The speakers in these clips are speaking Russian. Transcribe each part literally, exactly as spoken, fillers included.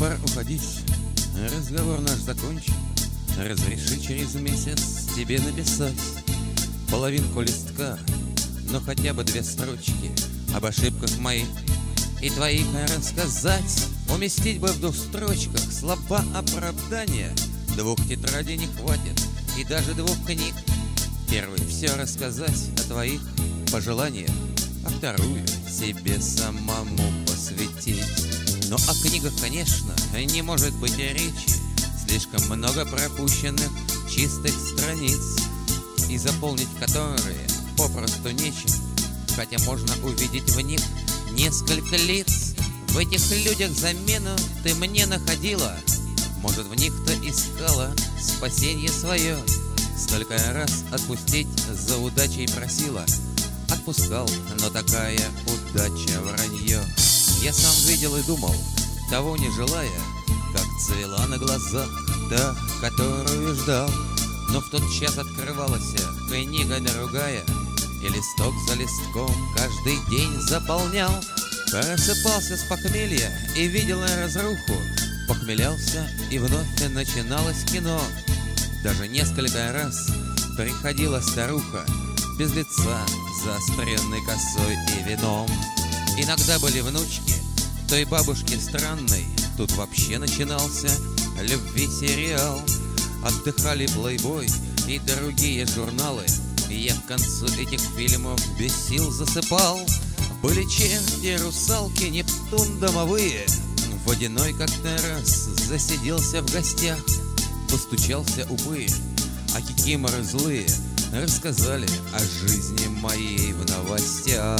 пора уходить, разговор наш закончен. Разреши через месяц тебе написать половинку листка, но хотя бы две строчки об ошибках моих и твоих рассказать. Уместить бы в двух строчках слова оправдания. Двух тетрадей не хватит и даже двух книг. Первый — все рассказать о твоих пожеланиях, а вторую — себе самому посвятить. Но о книгах, конечно, не может быть и речи. Слишком много пропущенных чистых страниц, и заполнить которые попросту нечем, хотя можно увидеть в них несколько лиц. В этих людях замену ты мне находила, может, в них ты искала спасенье свое. Столько раз отпустить за удачей просила, отпускал, но такая удача вранье. Я сам видел и думал, того не желая, как цвела на глазах та, которую ждал. Но в тот час открывалась книга другая, и листок за листком каждый день заполнял. Просыпался с похмелья и видел разруху, похмелялся, и вновь начиналось кино. Даже несколько раз приходила старуха, без лица, заостренной косой и вином. Иногда были внучки той бабушки странной, тут вообще начинался любви сериал. Отдыхали «Плейбой» и другие журналы, и я к концу этих фильмов без сил засыпал. Были черти, русалки, Нептун домовые. Водяной как-то раз засиделся в гостях, постучался упырь, а кикиморы злые рассказали о жизни моей в новостях.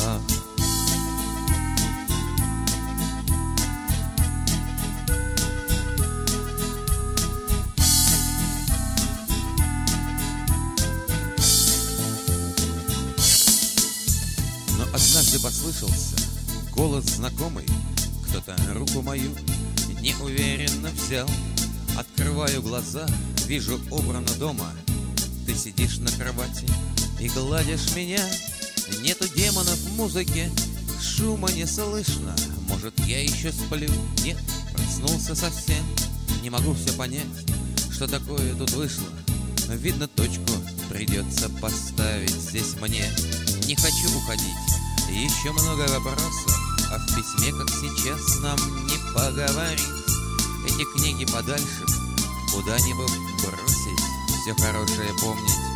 Но однажды послышался голос знакомый, кто-то руку мою неуверенно взял. Открываю глаза, вижу убрано дома. Ты сидишь на кровати и гладишь меня. Нету демонов в музыке, шума не слышно. Может, я еще сплю? Нет, проснулся совсем. Не могу все понять, что такое тут вышло. Видно, точку придется поставить здесь мне. Не хочу уходить, еще много вопросов, а в письме, как сейчас, нам не поговорить. Эти книги подальше, куда-нибудь бросить, все хорошее помнить.